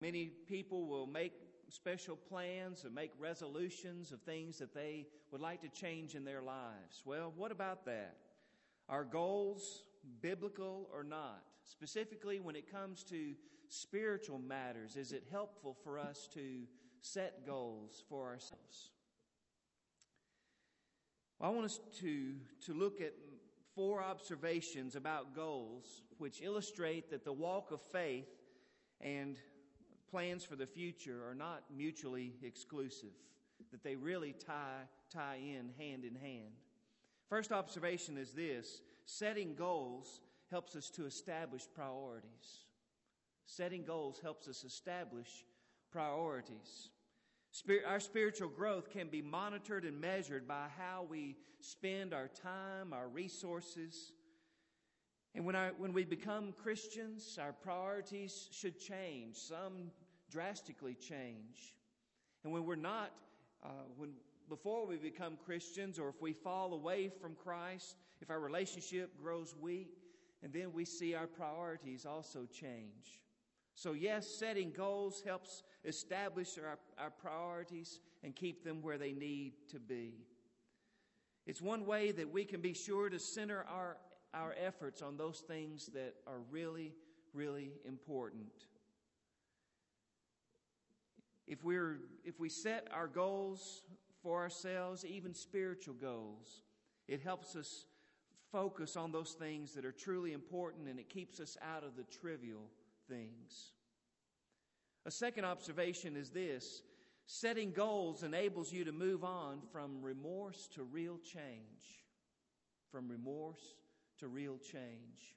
Many people will make special plans and make resolutions of things that they would like to change in their lives. Well, what about that? Are goals biblical or not? Specifically, when it comes to spiritual matters, is it helpful for us to set goals for ourselves? Well, I want us to look at 4 observations about goals which illustrate that the walk of faith and plans for the future are not mutually exclusive, that they really tie in hand. First observation is this: setting goals helps us to establish priorities. Setting goals helps us establish priorities. Our spiritual growth can be monitored and measured by how we spend our time, our resources. And when we become Christians, our priorities should change. Some drastically change. And when we're not, before we become Christians, or if we fall away from Christ, if our relationship grows weak, and then we see our priorities also change. So yes, setting goals helps establish our priorities and keep them where they need to be. It's one way that we can be sure to center our efforts on those things that are really, really important. If we set our goals for ourselves, even spiritual goals, it helps us focus on those things that are truly important, and it keeps us out of the trivial things. A second observation is this: setting goals enables you to move on from remorse to real change. From remorse to real change.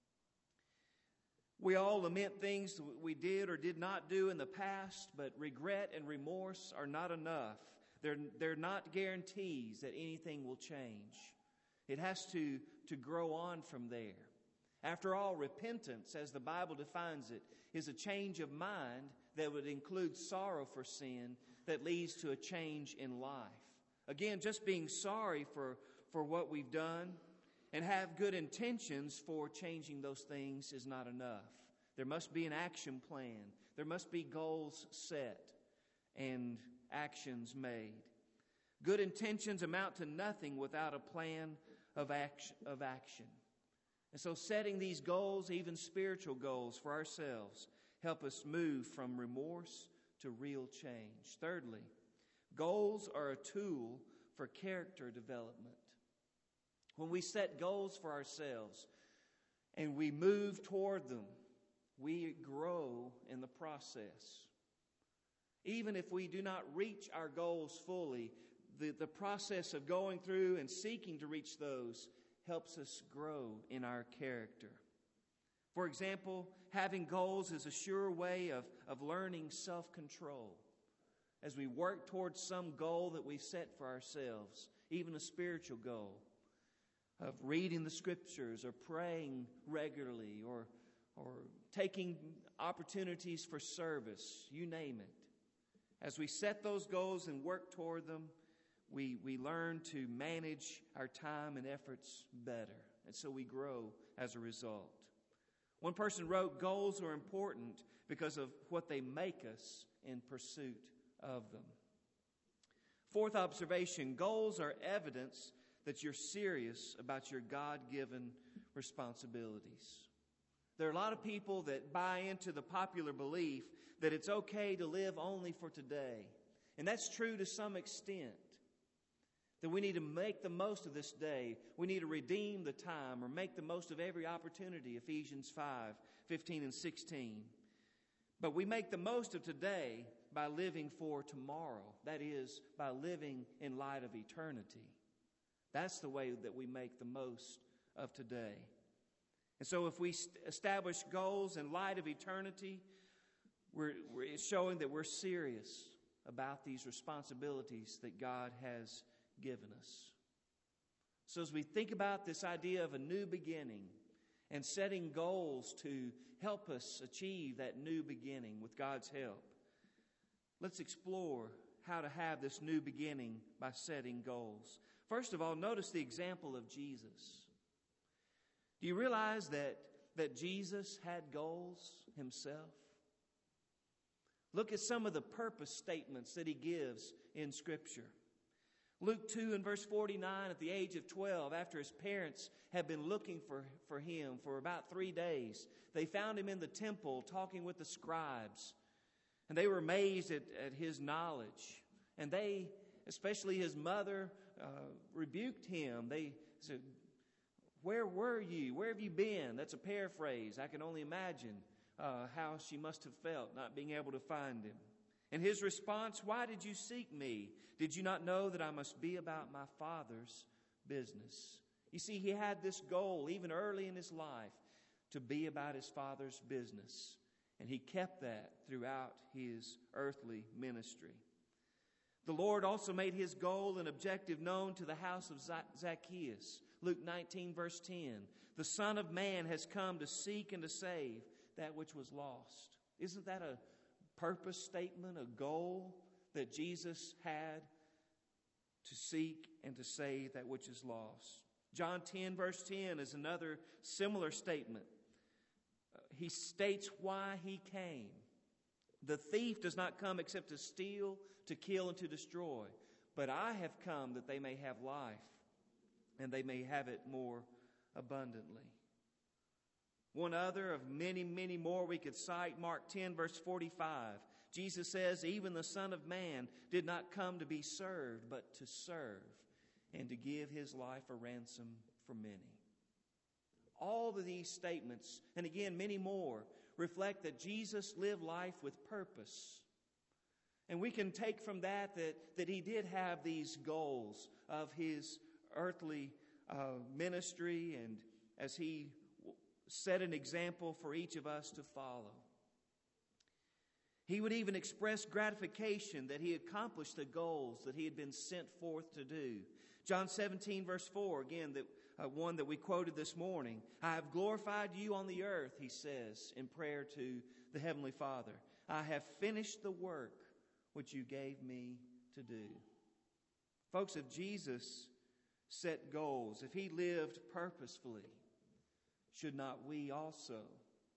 We all lament things that we did or did not do in the past, but regret and remorse are not enough. They're not guarantees that anything will change. It has to grow on from there. After all, repentance, as the Bible defines it, is a change of mind that would include sorrow for sin that leads to a change in life. Again, just being sorry for what we've done and have good intentions for changing those things is not enough. There must be an action plan. There must be goals set and actions made. Good intentions amount to nothing without a plan of action. And so setting these goals, even spiritual goals for ourselves, help us move from remorse to real change. Thirdly, goals are a tool for character development. When we set goals for ourselves and we move toward them, we grow in the process. Even if we do not reach our goals fully, the process of going through and seeking to reach those helps us grow in our character. For example, having goals is a sure way of learning self-control. As we work towards some goal that we set for ourselves, even a spiritual goal, of reading the Scriptures or praying regularly or taking opportunities for service, you name it. As we set those goals and work toward them, we learn to manage our time and efforts better. And so we grow as a result. One person wrote, goals are important because of what they make us in pursuit of them. Fourth observation, goals are evidence that you're serious about your God-given responsibilities. There are a lot of people that buy into the popular belief that it's okay to live only for today. And that's true to some extent. That we need to make the most of this day. We need to redeem the time or make the most of every opportunity, Ephesians 5:15 and 16. But we make the most of today by living for tomorrow. That is, by living in light of eternity. That's the way that we make the most of today. And so if we establish goals in light of eternity, we're showing that we're serious about these responsibilities that God has given us. So as we think about this idea of a new beginning and setting goals to help us achieve that new beginning with God's help, let's explore how to have this new beginning by setting goals. First of all, notice the example of Jesus. Do you realize that Jesus had goals himself? Look at some of the purpose statements that he gives in Scripture. Luke 2 and verse 49, at the age of 12, after his parents had been looking for him for about 3 days, they found him in the temple talking with the scribes. And they were amazed at his knowledge. And they, especially his mother, rebuked him. They said, "Where were you? Where have you been?" That's a paraphrase. I can only imagine how she must have felt not being able to find him. And his response, "Why did you seek me? Did you not know that I must be about my Father's business?" You see, he had this goal even early in his life to be about his Father's business. And he kept that throughout his earthly ministry. The Lord also made his goal and objective known to the house of Zacchaeus. Luke 19 verse 10. The Son of Man has come to seek and to save that which was lost. Isn't that a purpose statement, a goal that Jesus had to seek and to save that which is lost? John 10 verse 10 is another similar statement. He states why he came. The thief does not come except to steal, to kill, and to destroy. But I have come that they may have life, and they may have it more abundantly. One other of many, many more we could cite, Mark 10, verse 45. Jesus says, "Even the Son of Man did not come to be served, but to serve, and to give his life a ransom for many." All of these statements, and again many more, reflect that Jesus lived life with purpose. And we can take from that he did have these goals of his earthly ministry, and as he set an example for each of us to follow. He would even express gratification that he accomplished the goals that he had been sent forth to do. John 17 verse 4, again, one that we quoted this morning. "I have glorified you on the earth," he says in prayer to the Heavenly Father. "I have finished the work which you gave me to do." Folks, if Jesus set goals, if he lived purposefully, should not we also?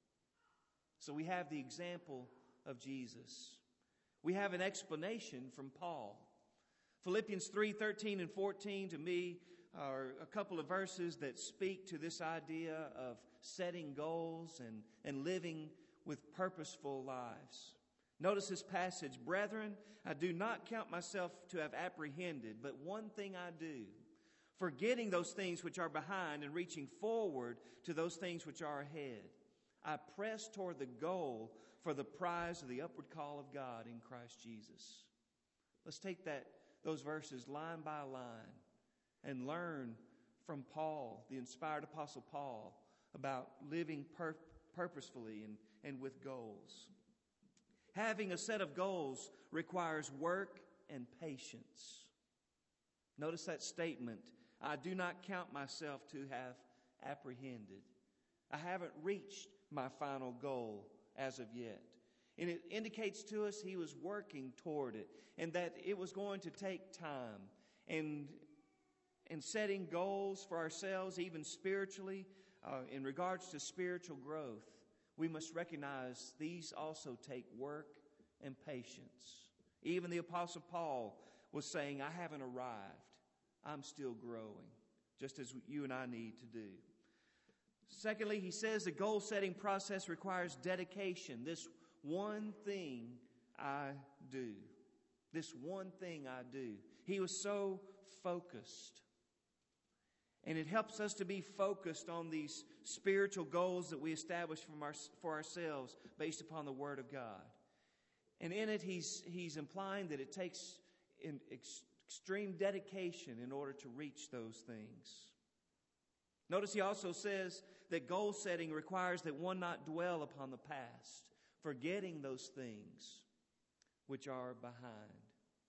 So we have the example of Jesus. We have an explanation from Paul. Philippians 3:13 and 14 to me are a couple of verses that speak to this idea of setting goals and living with purposeful lives. Notice this passage. "Brethren, I do not count myself to have apprehended, but one thing I do, forgetting those things which are behind and reaching forward to those things which are ahead. I press toward the goal for the prize of the upward call of God in Christ Jesus." Let's take those verses line by line and learn from Paul, the inspired Apostle Paul, about living purposefully and with goals. Having a set of goals requires work and patience. Notice that statement. "I do not count myself to have apprehended." I haven't reached my final goal as of yet. And it indicates to us he was working toward it, and that it was going to take time. And setting goals for ourselves, even spiritually, in regards to spiritual growth, we must recognize these also take work and patience. Even the Apostle Paul was saying, "I haven't arrived. I'm still growing," just as you and I need to do. Secondly, he says the goal-setting process requires dedication. This one thing I do. This one thing I do. He was so focused. And it helps us to be focused on these spiritual goals that we establish for ourselves based upon the Word of God. And in it, he's implying that it takes extreme dedication in order to reach those things. Notice he also says that goal setting requires that one not dwell upon the past, forgetting those things which are behind.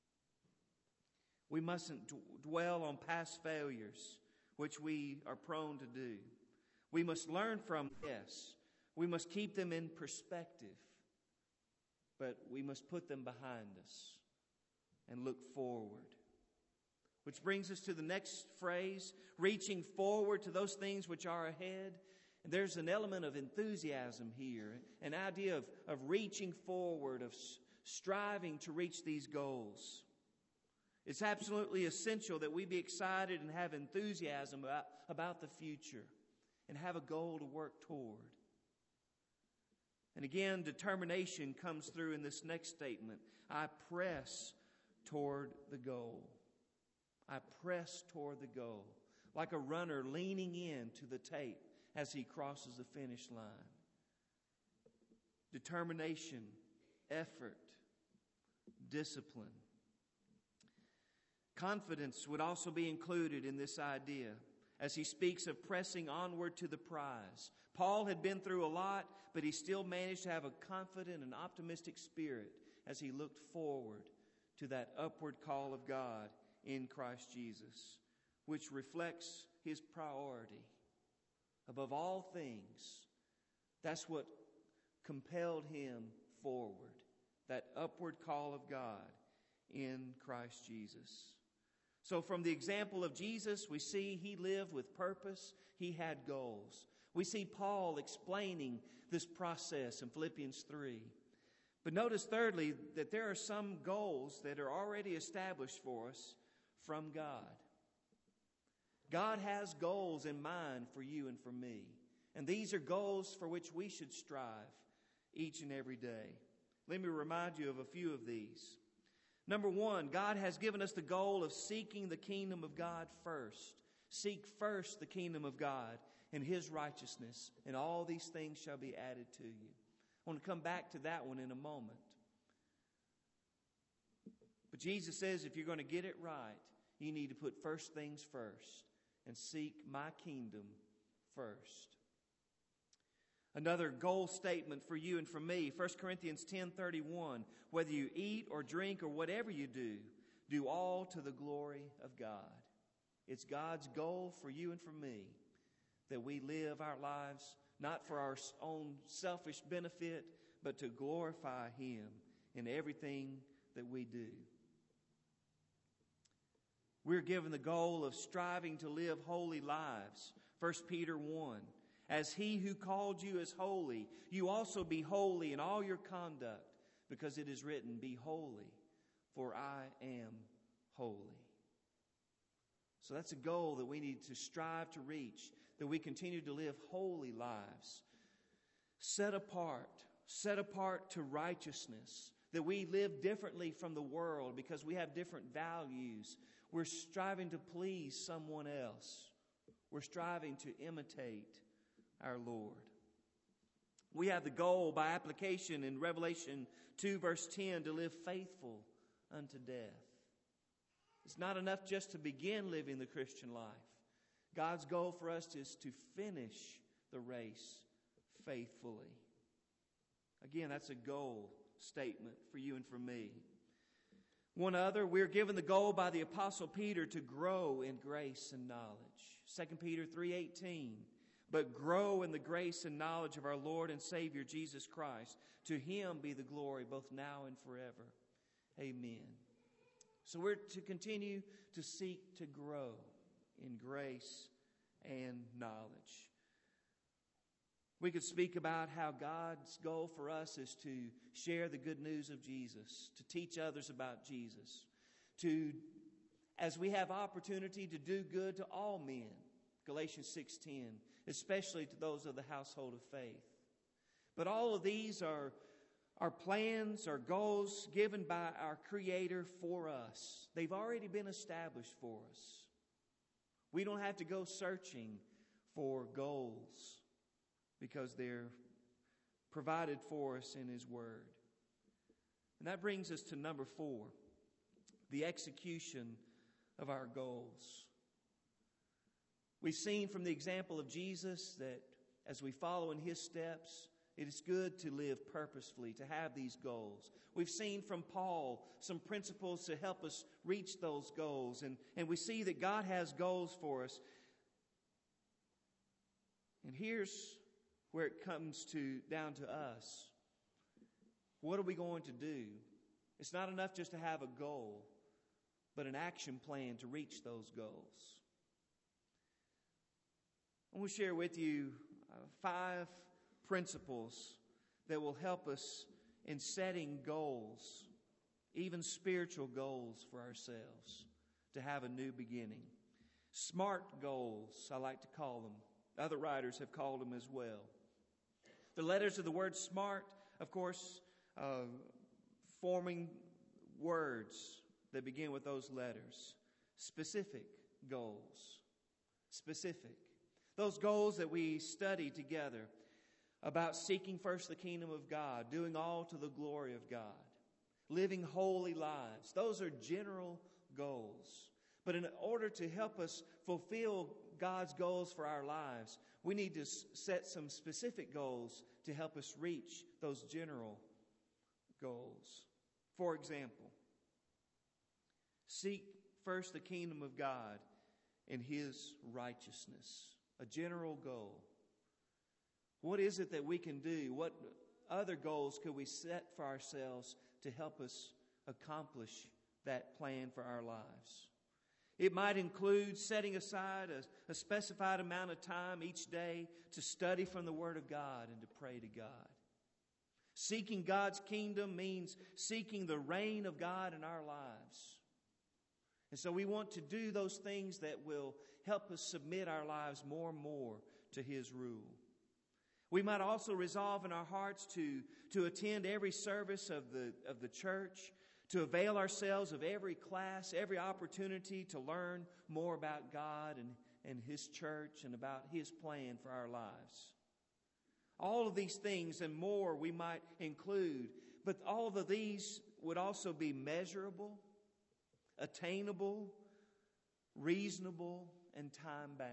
We mustn't dwell on past failures, which we are prone to do. We must learn from, yes. We must keep them in perspective, but we must put them behind us and look forward. Which brings us to the next phrase, reaching forward to those things which are ahead. And there's an element of enthusiasm here, an idea of reaching forward, of striving to reach these goals. It's absolutely essential that we be excited and have enthusiasm about the future and have a goal to work toward. And again, determination comes through in this next statement. I press toward the goal. I press toward the goal. Like a runner leaning in to the tape as he crosses the finish line. Determination, effort, discipline. Confidence would also be included in this idea as he speaks of pressing onward to the prize. Paul had been through a lot, but he still managed to have a confident and optimistic spirit as he looked forward to that upward call of God in Christ Jesus, which reflects his priority. Above all things, that's what compelled him forward, that upward call of God in Christ Jesus. So from the example of Jesus, we see he lived with purpose. He had goals. We see Paul explaining this process in Philippians 3. But notice thirdly that there are some goals that are already established for us from God. God has goals in mind for you and for me. And these are goals for which we should strive each and every day. Let me remind you of a few of these. Number one, God has given us the goal of seeking the kingdom of God first. Seek first the kingdom of God and His righteousness, and all these things shall be added to you. I want to come back to that one in a moment. But Jesus says if you're going to get it right, you need to put first things first and seek my kingdom first. Another goal statement for you and for me, 1 Corinthians 10:31, whether you eat or drink or whatever you do all to the glory of God. It's God's goal for you and for me that we live our lives not for our own selfish benefit, but to glorify Him in everything that we do. We're given the goal of striving to live holy lives. 1 Peter 1. As He who called you is holy, you also be holy in all your conduct, because it is written, be holy, for I am holy. So that's a goal that we need to strive to reach, that we continue to live holy lives, set apart to righteousness, that we live differently from the world because we have different values. We're striving to please someone else. We're striving to imitate our Lord. We have the goal by application in Revelation 2 verse 10 to live faithful unto death. It's not enough just to begin living the Christian life. God's goal for us is to finish the race faithfully. Again, that's a goal statement for you and for me. One other, we're given the goal by the Apostle Peter to grow in grace and knowledge. 2 Peter 3:18. But grow in the grace and knowledge of our Lord and Savior Jesus Christ. To Him be the glory both now and forever. Amen. So we're to continue to seek to grow in grace and knowledge. We could speak about how God's goal for us is to share the good news of Jesus, to teach others about Jesus, as we have opportunity to do good to all men. Galatians 6:10, especially to those of the household of faith. But all of these are plans, are goals given by our Creator for us. They've already been established for us. We don't have to go searching for goals because they're provided for us in His Word. And that brings us to number 4, the execution of our goals. We've seen from the example of Jesus that as we follow in His steps, it is good to live purposefully, to have these goals. We've seen from Paul some principles to help us reach those goals. And we see that God has goals for us. And here's where it comes down to us. What are we going to do? It's not enough just to have a goal, but an action plan to reach those goals. I want to share with you 5 principles that will help us in setting goals, even spiritual goals for ourselves, to have a new beginning. SMART goals, I like to call them. Other writers have called them as well. The letters of the word SMART, of course, forming words that begin with those letters. Specific goals. Specific. Those goals that we study together about seeking first the kingdom of God, doing all to the glory of God, living holy lives. Those are general goals. But in order to help us fulfill God's goals for our lives, we need to set some specific goals to help us reach those general goals. For example, seek first the kingdom of God and His righteousness. A general goal. What is it that we can do? What other goals could we set for ourselves to help us accomplish that plan for our lives? It might include setting aside a specified amount of time each day to study from the Word of God and to pray to God. Seeking God's kingdom means seeking the reign of God in our lives. And so we want to do those things that will help us submit our lives more and more to His rule. We might also resolve in our hearts to attend every service of the church, to avail ourselves of every class, every opportunity to learn more about God and His church and about His plan for our lives. All of these things and more we might include, but all of these would also be measurable, attainable, reasonable, and time-bound.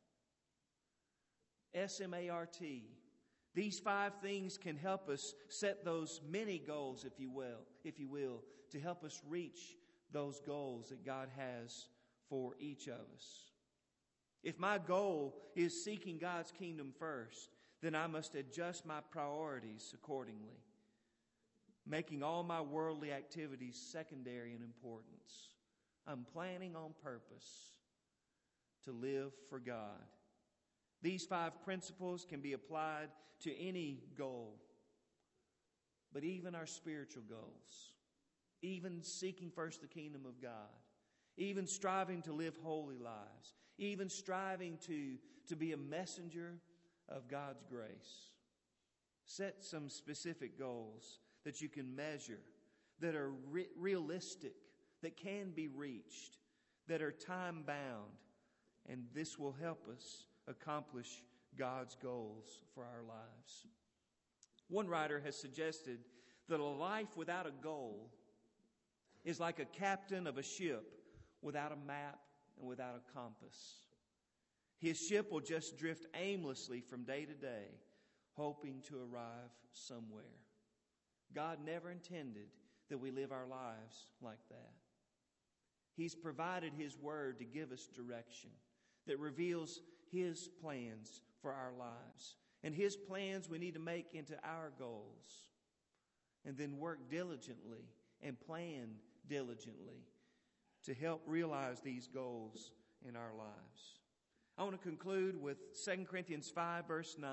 SMART. These 5 things can help us set those many goals, if you will, to help us reach those goals that God has for each of us. If my goal is seeking God's kingdom first, then I must adjust my priorities accordingly, making all my worldly activities secondary in importance. I'm planning on purpose to live for God. These 5 principles can be applied to any goal, but even our spiritual goals, even seeking first the kingdom of God, even striving to live holy lives, even striving to be a messenger of God's grace. Set some specific goals that you can measure, that are realistic, that can be reached, that are time-bound, and this will help us accomplish God's goals for our lives. One writer has suggested that a life without a goal is like a captain of a ship without a map and without a compass. His ship will just drift aimlessly from day to day, hoping to arrive somewhere. God never intended that we live our lives like that. He's provided His Word to give us direction that reveals His plans for our lives. And His plans we need to make into our goals. And then work diligently and plan diligently to help realize these goals in our lives. I want to conclude with 2 Corinthians 5, verse 9,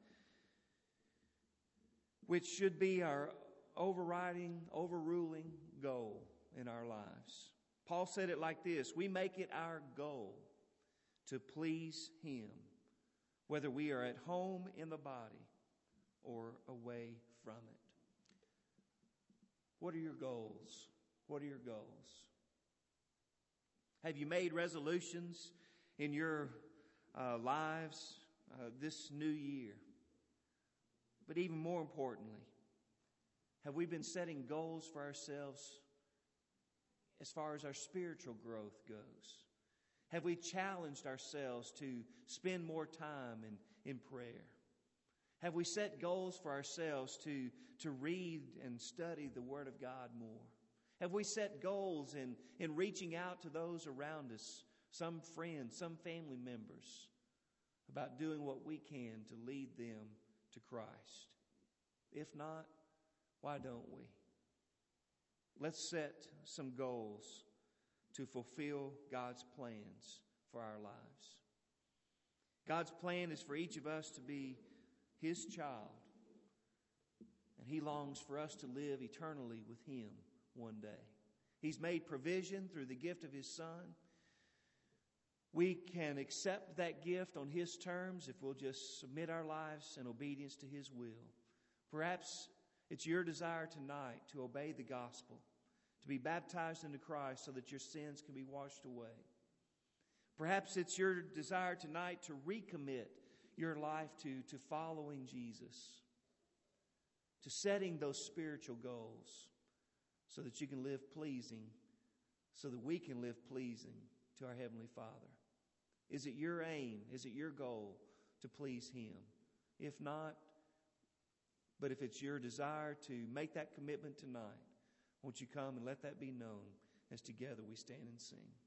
which should be our overruling goal in our lives. Paul said it like this: we make it our goal to please Him, whether we are at home in the body or away from it. What are your goals? What are your goals? Have you made resolutions in your lives this new year? But even more importantly, have we been setting goals for ourselves as far as our spiritual growth goes? Have we challenged ourselves to spend more time in prayer? Have we set goals for ourselves to read and study the Word of God more? Have we set goals in reaching out to those around us, some friends, some family members, about doing what we can to lead them to Christ? If not, why don't we? Let's set some goals to fulfill God's plans for our lives. God's plan is for each of us to be His child. And He longs for us to live eternally with Him one day. He's made provision through the gift of His Son. We can accept that gift on His terms if we'll just submit our lives in obedience to His will. Perhaps it's your desire tonight to obey the gospel, to be baptized into Christ so that your sins can be washed away. Perhaps it's your desire tonight to recommit your life to following Jesus, to setting those spiritual goals so that you can live pleasing, so that we can live pleasing to our Heavenly Father. Is it your aim? Is it your goal to please Him? If not, but if it's your desire to make that commitment tonight, won't you come and let that be known as together we stand and sing.